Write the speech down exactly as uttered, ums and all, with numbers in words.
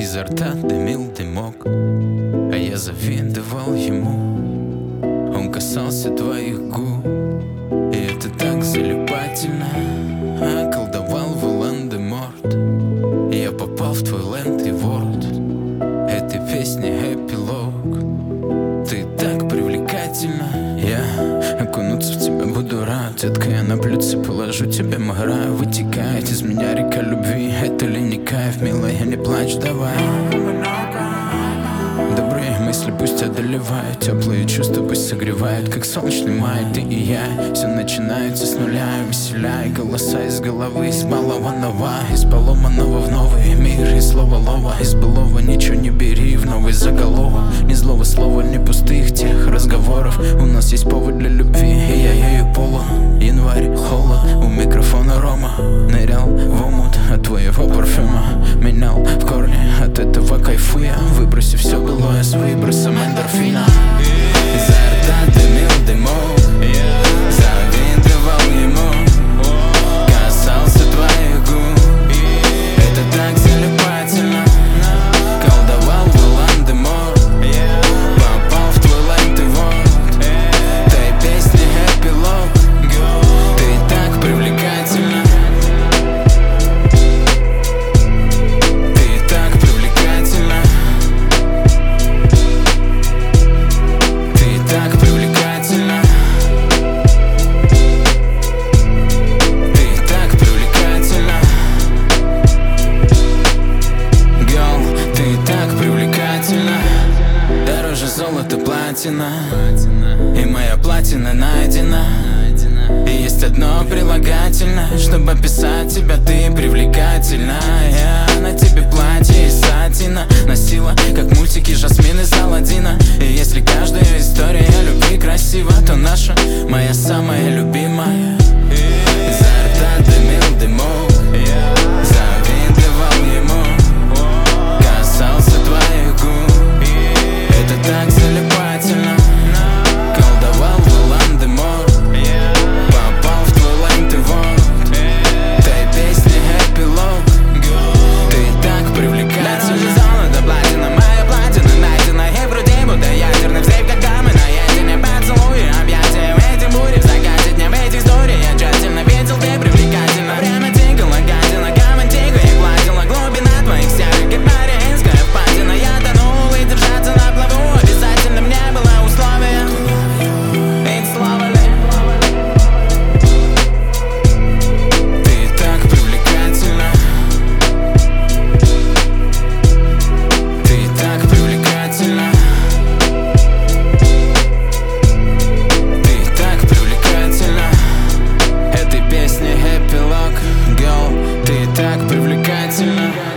изо рта дымил дымок, а я завидовал ему. Он касался твоих губ, и это так залипательно. Околдовал Волан-де-Морт, я попал в твой ленд и ворд. Этой песни эпилог. Ты так привлекательна. Я окунуться в тебя буду рад. Детка, я на блюдце положу тебе мгра. Вытекает из меня река любви. Это ли не кайф, милая, не плачь, давай. Добрые мысли пусть одолевают, теплые чувства пусть согревают, как солнечный май, ты и я. Все начинается с нуля, веселяй. Голоса из головы, из балованного, из поломанного в новый мир. Из слова лова, из былого ничего не бери в новый заголовок. Ни злого слова, ни пустых тех разговоров. У нас есть повод для любви, и я ею полон. Январь, холод, у микрофона Рома. Нырял в омут от твоего парфюма. Менял в корне, от этого кайфуя. Выбросив все былое с выбросом эндорфина. Изо рта дымил дымок, завидовал ему. Касался твоих губ, это так залипательно. Колдовал Волан-де-Морт, попал в твой ленд и ворд. Той песни эпилог. Ты так привлекательна. Ты так привлекательна. Ты так привлекательна. Ты так привлекательна. Girl, ты так привлекательна. Дороже золота платина, и моя платина найдена. И есть одно прилагательное, чтобы описать тебя, ты привлекательна. Я на тебе платье из сатина носила, как мультики Жасмин из Аладдина. И если каждая история любви красива, то наша, моя самая любимая. Изо рта дымил дымок, завидовал ему. Касался твоих губ, это так залипательно. Колдовал Волан-де-Морт, попал в твой ленд и ворд. Той песни эпилог. Ты так привлекательна. Золото платина, моя платина найдена. И в груди будто ядерный взрыв, когда мы наедине. Поцелуи, объятия в эти бури, в закате дня в эти истории. Я тщательно видел, ты привлекательна. Время тикало, гадина, камень тихо и гладила. Глубина твоих серых, как Мариинская впадина. Я тонул, и держаться на плаву обязательно мне было условие. Ведь слова ли? Ты так привлекательна. Ты так привлекательна. Ты так привлекательна. Этой песни эпилог. Girl, ты так привлекательна.